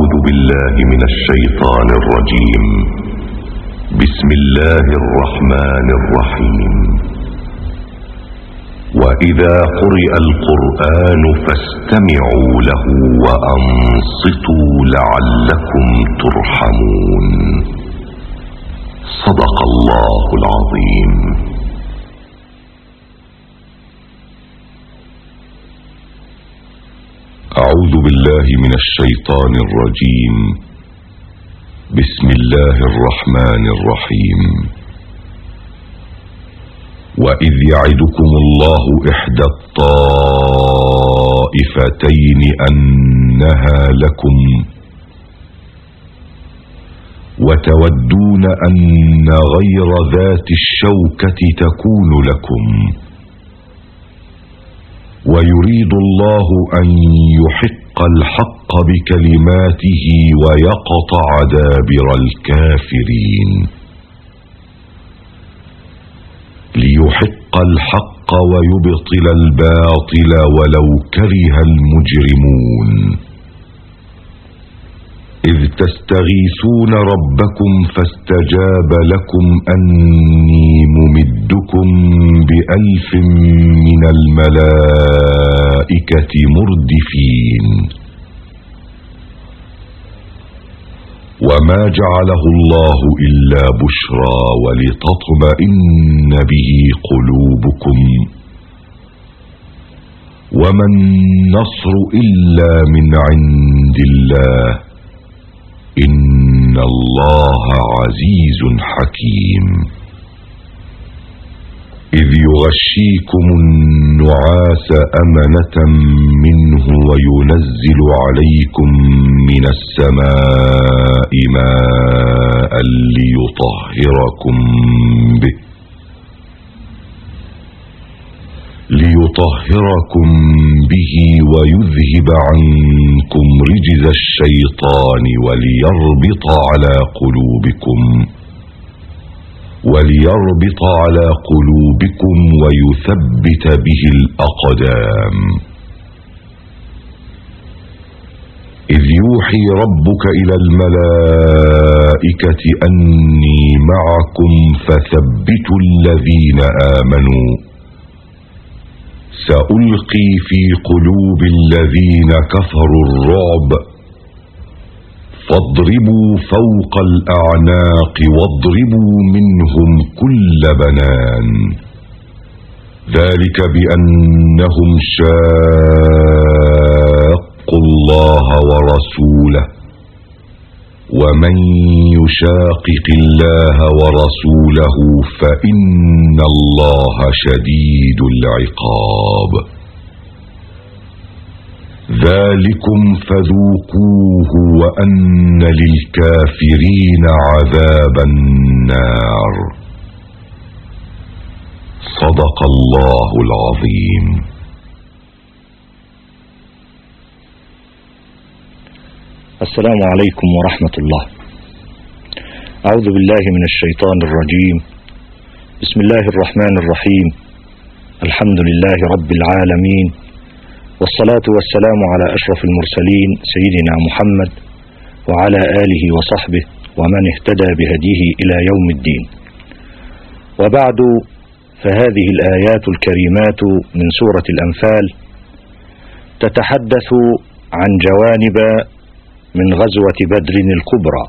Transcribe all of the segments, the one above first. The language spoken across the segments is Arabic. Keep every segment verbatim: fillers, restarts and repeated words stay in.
أعوذ بالله من الشيطان الرجيم. بسم الله الرحمن الرحيم. وإذا قرئ القرآن فاستمعوا له وأنصتوا لعلكم ترحمون. صدق الله العظيم. أعوذ بالله من الشيطان الرجيم. بسم الله الرحمن الرحيم. وإذ يعدكم الله إحدى الطائفتين أنها لكم وتودون أن غير ذات الشوكة تكون لكم ويريد الله أن يحق الحق بكلماته ويقطع دابر الكافرين. ليحق الحق ويبطل الباطل ولو كره المجرمون. إذ تستغيثون ربكم فاستجاب لكم أني ممدكم بألف من الملائكة مردفين. وما جعله الله إلا بشرى ولتطمئن به قلوبكم وما النصر إلا من عند الله إن الله عزيز حكيم. إذ يغشيكم النعاس أمنة منه وينزل عليكم من السماء ماء ليطهركم به ليطهركم به ويذهب عنكم رجز الشيطان وليربط على قلوبكم وليربط على قلوبكم ويثبت به الأقدام. إذ يوحي ربك إلى الملائكة أني معكم فثبتوا الذين آمنوا سألقي في قلوب الذين كفروا الرعب فاضربوا فوق الأعناق واضربوا منهم كل بنان. ذلك بأنهم شاقوا الله ورسوله ومن يشاقق الله ورسوله فإن الله شديد العقاب. ذلكم فذوقوه وأن للكافرين عذاب النار. صدق الله العظيم. السلام عليكم ورحمة الله. أعوذ بالله من الشيطان الرجيم. بسم الله الرحمن الرحيم. الحمد لله رب العالمين، والصلاة والسلام على أشرف المرسلين سيدنا محمد وعلى آله وصحبه ومن اهتدى بهديه إلى يوم الدين. وبعد، فهذه الآيات الكريمات من سورة الأنفال تتحدث عن جوانب من غزوة بدر الكبرى.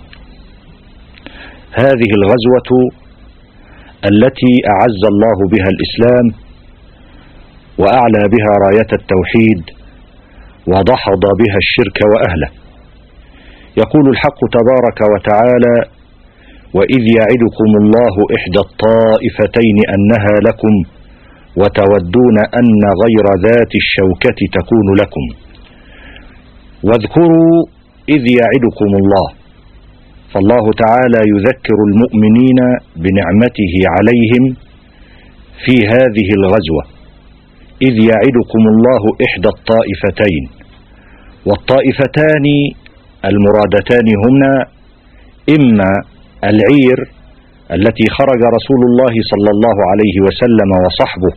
هذه الغزوة التي أعز الله بها الإسلام وأعلى بها راية التوحيد ودحض بها الشرك وأهله. يقول الحق تبارك وتعالى: وإذ يعدكم الله إحدى الطائفتين أنها لكم وتودون أن غير ذات الشوكة تكون لكم. واذكروا إذ يعدكم الله، فالله تعالى يذكر المؤمنين بنعمته عليهم في هذه الغزوة. إذ يعدكم الله إحدى الطائفتين، والطائفتان المرادتان هنا إما العير التي خرج رسول الله صلى الله عليه وسلم وصحبه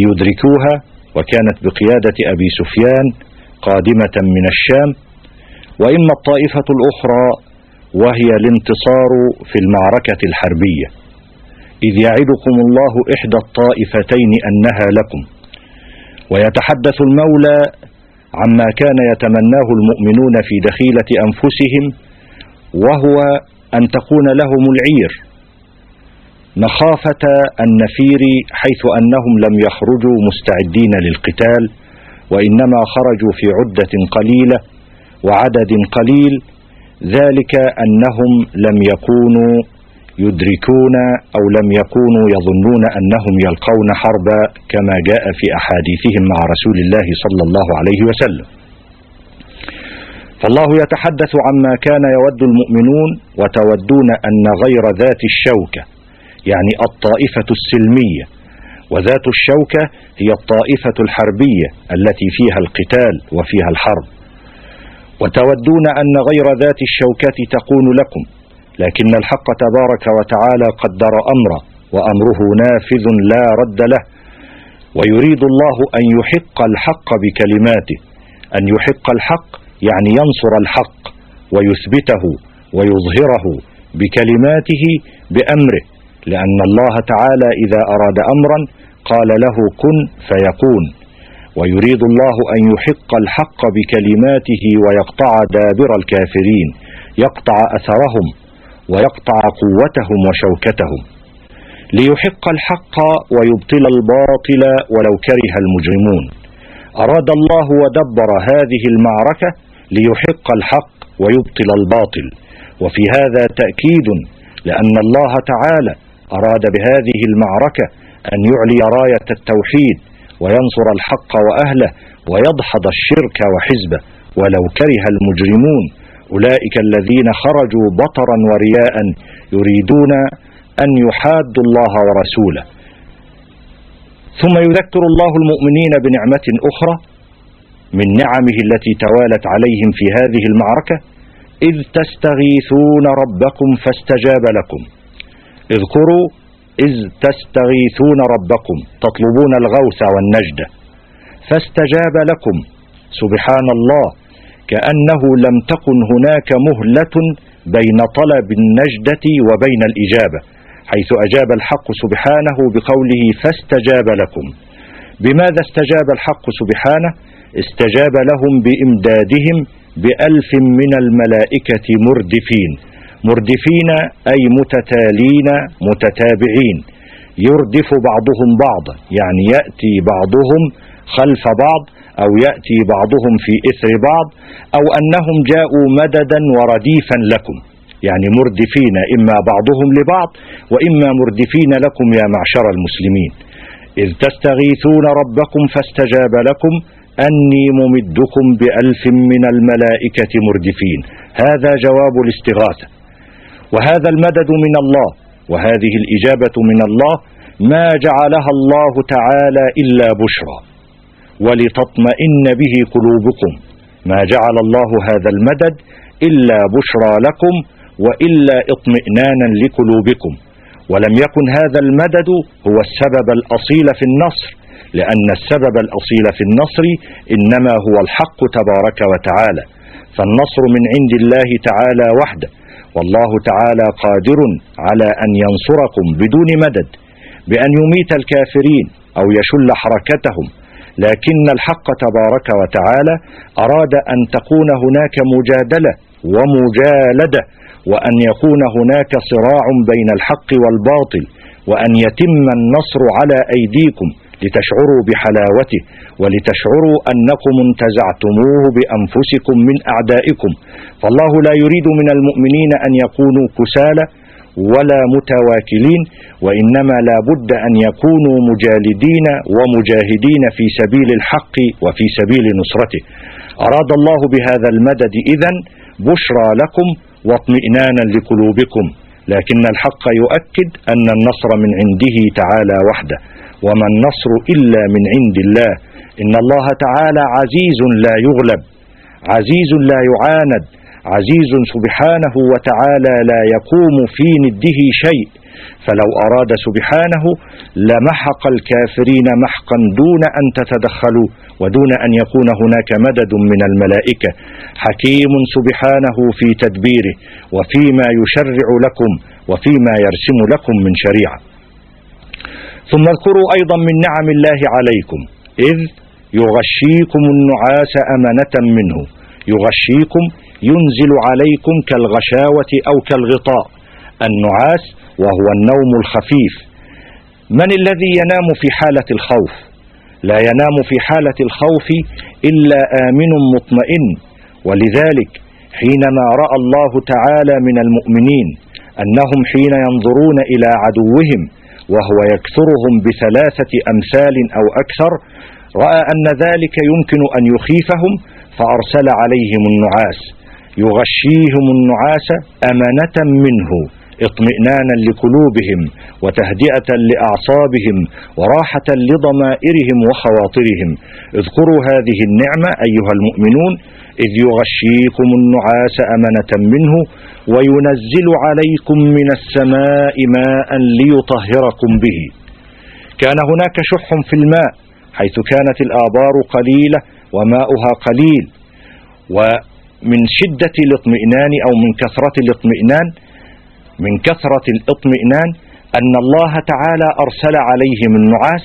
ليدركوها، وكانت بقيادة أبي سفيان قادمة من الشام، وإما الطائفة الأخرى وهي الانتصار في المعركة الحربية، إذ يعدكم الله إحدى الطائفتين أنها لكم. ويتحدث المولى عما كان يتمناه المؤمنون في دخيلة أنفسهم، وهو أن تكون لهم العير مخافة النفير، حيث أنهم لم يخرجوا مستعدين للقتال، وإنما خرجوا في عدة قليلة وعدد قليل، ذلك أنهم لم يكونوا يدركون أو لم يكونوا يظنون أنهم يلقون حربا كما جاء في أحاديثهم مع رسول الله صلى الله عليه وسلم. فالله يتحدث عما كان يود المؤمنون وتودون أن غير ذات الشوكة، يعني الطائفة السلمية، وذات الشوكة هي الطائفة الحربية التي فيها القتال وفيها الحرب. وتودون أن غير ذات الشوكة تكون لكم، لكن الحق تبارك وتعالى قدر أمره، وأمره نافذ لا رد له، ويريد الله أن يحق الحق بكلماته. أن يحق الحق يعني ينصر الحق ويثبته ويظهره بكلماته بأمره، لأن الله تعالى إذا أراد أمرا قال له كن فيكون. ويريد الله أن يحق الحق بكلماته ويقطع دابر الكافرين، يقطع أثرهم ويقطع قوتهم وشوكتهم، ليحق الحق ويبطل الباطل ولو كره المجرمون. أراد الله ودبر هذه المعركة ليحق الحق ويبطل الباطل، وفي هذا تأكيد لأن الله تعالى أراد بهذه المعركة أن يعلي راية التوحيد وينصر الحق وأهله ويدحض الشرك وحزبه ولو كره المجرمون، أولئك الذين خرجوا بطرا ورياء يريدون أن يحادوا الله ورسوله. ثم يذكر الله المؤمنين بنعمة أخرى من نعمه التي توالت عليهم في هذه المعركة: إذ تستغيثون ربكم فاستجاب لكم. اذكروا إذ تستغيثون ربكم، تطلبون الغوث والنجدة، فاستجاب لكم. سبحان الله، كأنه لم تكن هناك مهلة بين طلب النجدة وبين الإجابة، حيث أجاب الحق سبحانه بقوله فاستجاب لكم. بماذا استجاب الحق سبحانه؟ استجاب لهم بإمدادهم بألف من الملائكة مردفين. مردفين أي متتالين متتابعين، يردف بعضهم بعضا، يعني يأتي بعضهم خلف بعض، أو يأتي بعضهم في إثر بعض، أو أنهم جاءوا مددا ورديفا لكم، يعني مردفين إما بعضهم لبعض وإما مردفين لكم يا معشر المسلمين. إذ تستغيثون ربكم فاستجاب لكم أني ممدكم بألف من الملائكة مردفين. هذا جواب الاستغاثة، وهذا المدد من الله، وهذه الإجابة من الله، ما جعلها الله تعالى إلا بشرى ولتطمئن به قلوبكم. ما جعل الله هذا المدد إلا بشرى لكم وإلا اطمئنانا لقلوبكم. ولم يكن هذا المدد هو السبب الأصيل في النصر، لأن السبب الأصيل في النصر إنما هو الحق تبارك وتعالى، فالنصر من عند الله تعالى وحده، والله تعالى قادر على أن ينصركم بدون مدد، بأن يميت الكافرين أو يشل حركتهم. لكن الحق تبارك وتعالى أراد أن تكون هناك مجادلة ومجالدة، وأن يكون هناك صراع بين الحق والباطل، وأن يتم النصر على أيديكم لتشعروا بحلاوته، ولتشعروا أنكم انتزعتموه بأنفسكم من أعدائكم. فالله لا يريد من المؤمنين أن يكونوا كسالى ولا متواكلين، وإنما لا بد أن يكونوا مجالدين ومجاهدين في سبيل الحق وفي سبيل نصرته. أراد الله بهذا المدد إذن بشرى لكم واطمئنانا لقلوبكم، لكن الحق يؤكد أن النصر من عنده تعالى وحده، وما النصر إلا من عند الله. إن الله تعالى عزيز لا يغلب، عزيز لا يعاند، عزيز سبحانه وتعالى لا يقوم في نده شيء، فلو أراد سبحانه لمحق الكافرين محقا دون أن تتدخلوا ودون أن يكون هناك مدد من الملائكة. حكيم سبحانه في تدبيره وفيما يشرع لكم وفيما يرسم لكم من شريعة. ثم اذكروا أيضا من نعم الله عليكم إذ يغشيكم النعاس أمنة منه. يغشيكم ينزل عليكم كالغشاوة أو كالغطاء. النعاس وهو النوم الخفيف. من الذي ينام في حالة الخوف؟ لا ينام في حالة الخوف إلا آمن مطمئن. ولذلك حينما رأى الله تعالى من المؤمنين أنهم حين ينظرون إلى عدوهم وهو يكثرهم بثلاثة أمثال أو أكثر، رأى أن ذلك يمكن أن يخيفهم فأرسل عليهم النعاس. يغشيهم النعاس أمنة منه، اطمئنانا لقلوبهم وتهدئة لأعصابهم وراحة لضمائرهم وخواطرهم. اذكروا هذه النعمة أيها المؤمنون إذ يغشيكم النعاس أمنة منه وينزل عليكم من السماء ماء ليطهركم به. كان هناك شح في الماء حيث كانت الآبار قليلة وماؤها قليل، ومن شدة الاطمئنان أو من كثرة الاطمئنان من كثرة الاطمئنان أن الله تعالى أرسل عليهم النعاس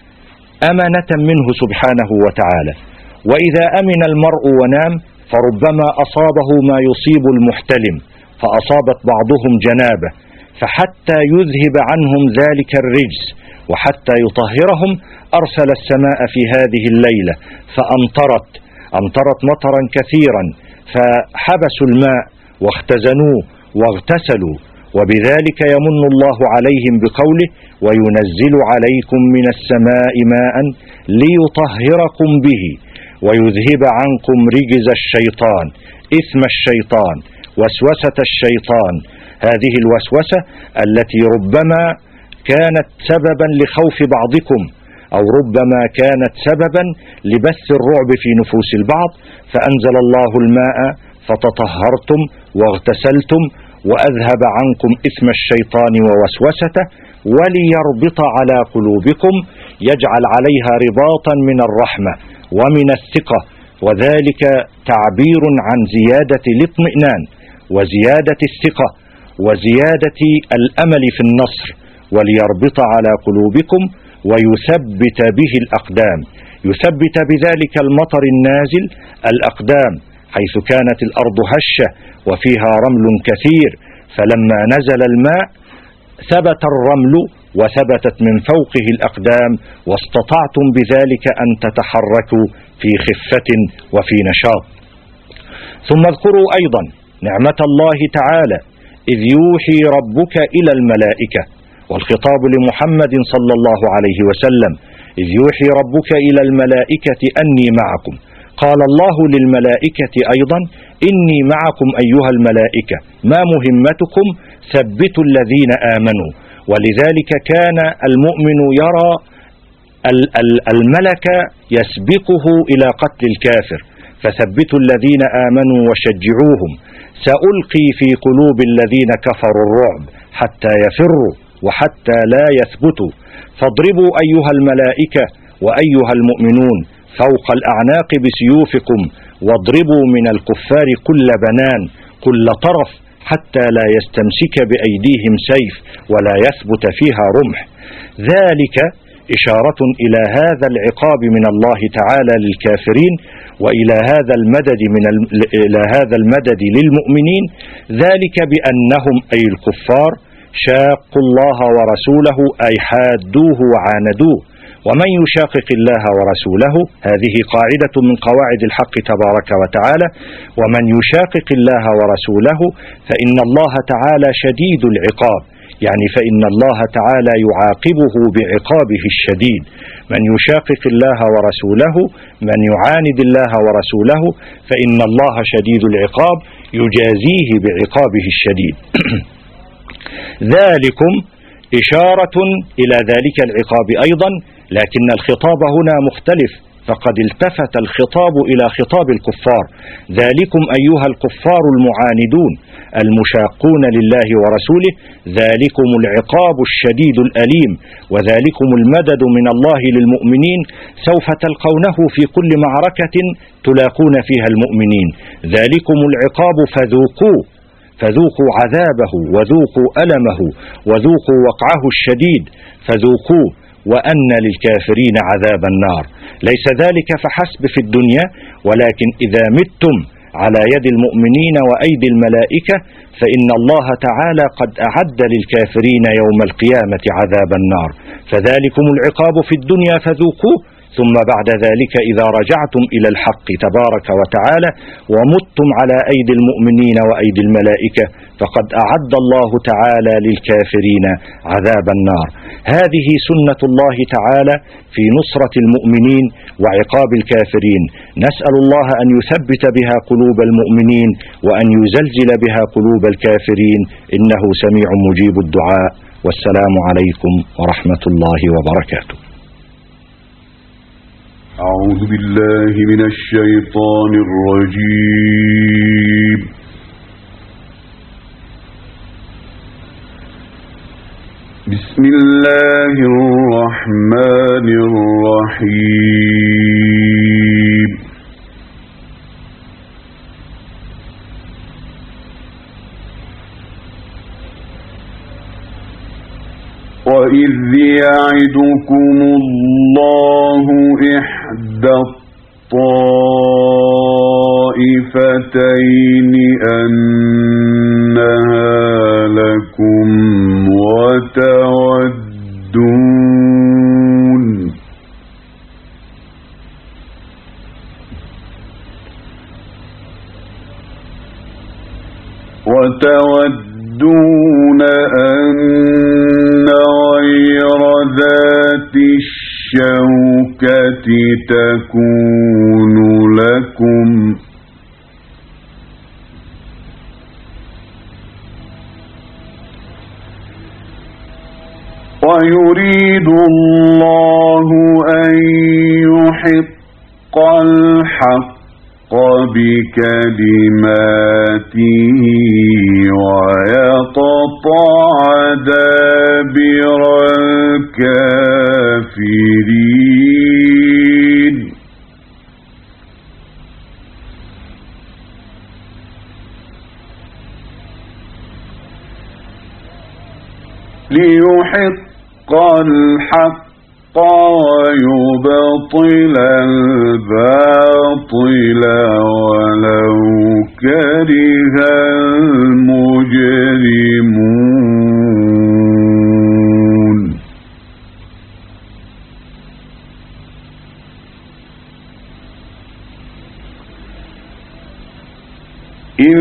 أمنة منه سبحانه وتعالى. وإذا أمن المرء ونام فربما أصابه ما يصيب المحتلم، فأصابت بعضهم جنابة، فحتى يذهب عنهم ذلك الرجس وحتى يطهرهم أرسل السماء في هذه الليلة فأمطرت أمطرت مطرا كثيرا، فحبسوا الماء واختزنوه واغتسلوا، وبذلك يمن الله عليهم بقوله وينزل عليكم من السماء ماء ليطهركم به ويذهب عنكم رجز الشيطان، إثم الشيطان، وسوسة الشيطان. هذه الوسوسة التي ربما كانت سببا لخوف بعضكم أو ربما كانت سببا لبث الرعب في نفوس البعض، فأنزل الله الماء فتطهرتم واغتسلتم وأذهب عنكم إثم الشيطان ووسوسته وليربط على قلوبكم، يجعل عليها رباطا من الرحمة ومن الثقة، وذلك تعبير عن زيادة الاطمئنان وزيادة الثقة وزيادة الأمل في النصر. وليربط على قلوبكم ويثبت به الأقدام، يثبت بذلك المطر النازل الأقدام، حيث كانت الأرض هشة وفيها رمل كثير، فلما نزل الماء ثبت الرمل وثبتت من فوقه الأقدام، واستطعتم بذلك أن تتحركوا في خفة وفي نشاط. ثم اذكروا أيضا نعمة الله تعالى إذ يوحي ربك إلى الملائكة، والخطاب لمحمد صلى الله عليه وسلم، إذ يوحي ربك إلى الملائكة أني معكم. قال الله للملائكة أيضا إني معكم أيها الملائكة، ما مهمتكم؟ ثبتوا الذين آمنوا. ولذلك كان المؤمن يرى الملك يسبقه إلى قتل الكافر، فثبتوا الذين آمنوا وشجعوهم. سألقي في قلوب الذين كفروا الرعب حتى يفروا وحتى لا يثبتوا. فاضربوا أيها الملائكة وأيها المؤمنون فوق الأعناق بسيوفكم، واضربوا من الكفار كل بنان كل طرف حتى لا يستمسك بأيديهم سيف ولا يثبت فيها رمح. ذلك إشارة إلى هذا العقاب من الله تعالى للكافرين وإلى هذا المدد من ال... إلى هذا المدد للمؤمنين، ذلك بأنهم أي الكفار شاقوا الله ورسوله أي حادوه وعاندوه. ومن يشاقق الله ورسوله، هذه قاعدة من قواعد الحق تبارك وتعالى، ومن يشاقق الله ورسوله فإن الله تعالى شديد العقاب، يعني فإن الله تعالى يعاقبه بعقابه الشديد. من يشاقق الله ورسوله، من يعاند الله ورسوله، فإن الله شديد العقاب يجازيه بعقابه الشديد. ذلكم إشارة إلى ذلك العقاب أيضا، لكن الخطاب هنا مختلف فقد التفت الخطاب إلى خطاب الكفار: ذلكم أيها الكفار المعاندون المشاقون لله ورسوله، ذلكم العقاب الشديد الأليم، وذلكم المدد من الله للمؤمنين، سوف تلقونه في كل معركة تلاقون فيها المؤمنين، ذلكم العقاب فذوقوه، فذوقوا عذابه وذوقوا ألمه وذوقوا وقعه الشديد، فذوقوه وأن للكافرين عذاب النار. ليس ذلك فحسب في الدنيا، ولكن إذا متم على يد المؤمنين وأيدي الملائكة فإن الله تعالى قد أعد للكافرين يوم القيامة عذاب النار. فذلكم العقاب في الدنيا فذوقوه، ثم بعد ذلك إذا رجعتم إلى الحق تبارك وتعالى ومتم على أيدي المؤمنين وأيدي الملائكة فقد أعد الله تعالى للكافرين عذاب النار. هذه سنة الله تعالى في نصرة المؤمنين وعقاب الكافرين. نسأل الله أن يثبت بها قلوب المؤمنين وأن يزلزل بها قلوب الكافرين، إنه سميع مجيب الدعاء. والسلام عليكم ورحمة الله وبركاته. أعوذ بالله من الشيطان الرجيم. بسم الله الرحمن الرحيم. وَإِذْ يَعِدُكُمُ اللَّهُ إِحْدَى الطَّائِفَتَيْنِ أَنَّهَا لَكُمْ وَتَوَدُّونَ وَتَوَدُّونَ أَنَّ غير ذات الشوكة تكون لكم ويريد الله أن يحق الحق بكلماته ويقطع دابر الكافرين. ليحق الحق ويبطل الباطل ولو كره المجرمون. إذ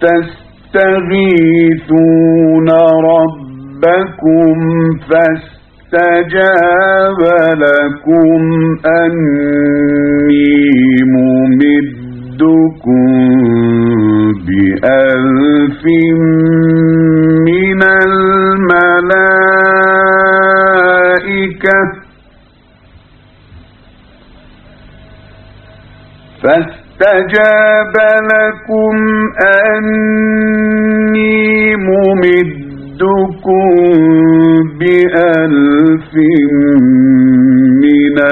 تستغيثون ربكم فاستغيثوا فاستجاب لكم أني ممدكم بألف من الملائكة فاستجاب لكم أني ممدكم بألف من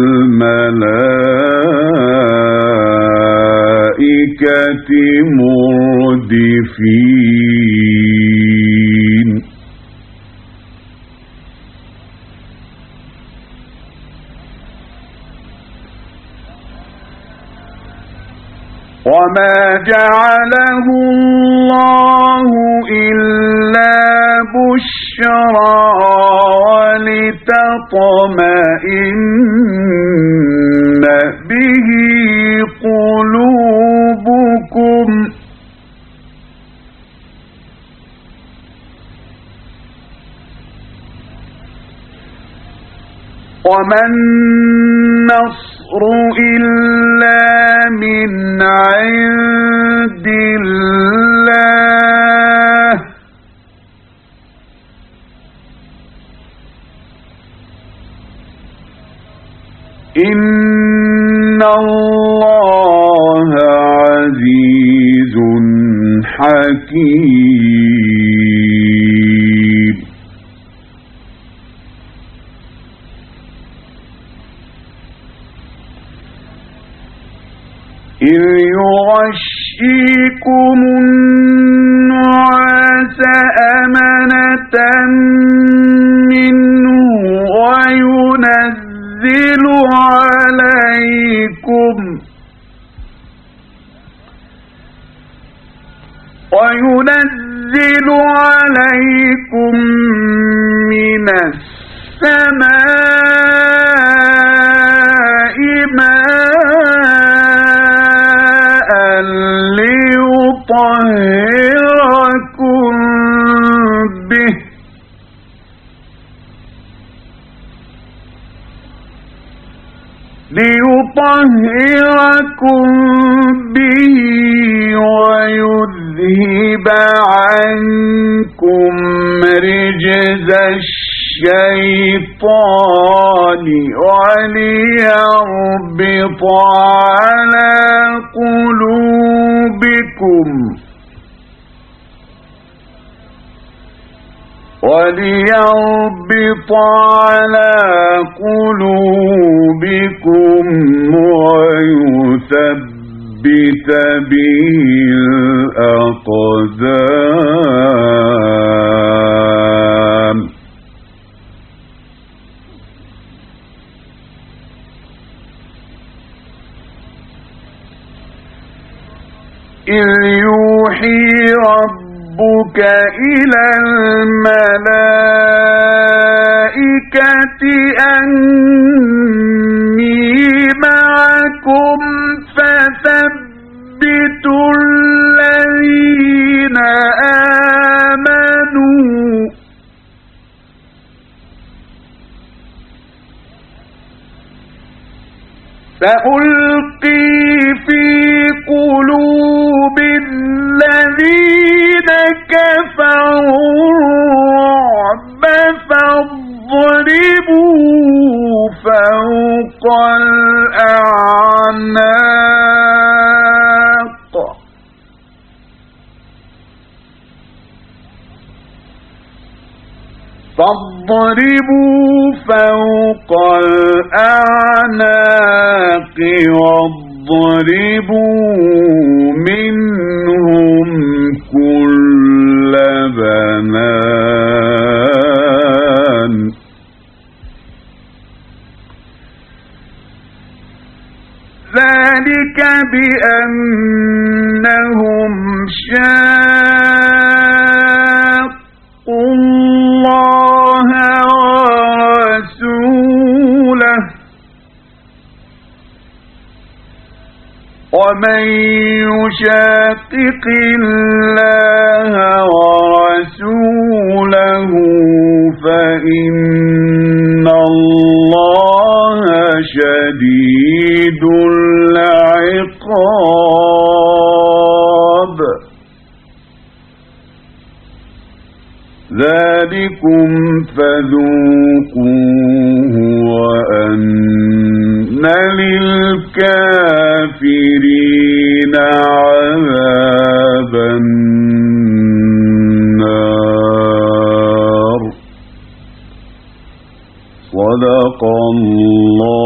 الملائكة مردفين. وما جعله الله إلا بشرى ولتطمئن به قلوبكم وما النصر إلا من عند الله إن حكيم إذ يغشيكم النعاس أمنة منه وينزل عليكم وينزل عليكم من السماء ماء ليطهركم به ليطهركم به ويذهب عنكم رجز الشيطان وليربط على قلوبكم وليربط على قلوبكم ويثبت به الأقدام إذ يوحي ربك إلى الملائكة أني معكم فثبتوا الذين آمنوا سألقي في قلوب الذين كفروا الرعب فاضربوا فوق الأعناق فاضربوا فوق الأعناق واضربوا منهم كل بنان ذلك بأنهم شاقوا الله ورسوله ومن يشاقق الله ورسوله فإن الله شديد العقاب ذلكم فذوقوه وأن للكافرين عذاب النار صدق الله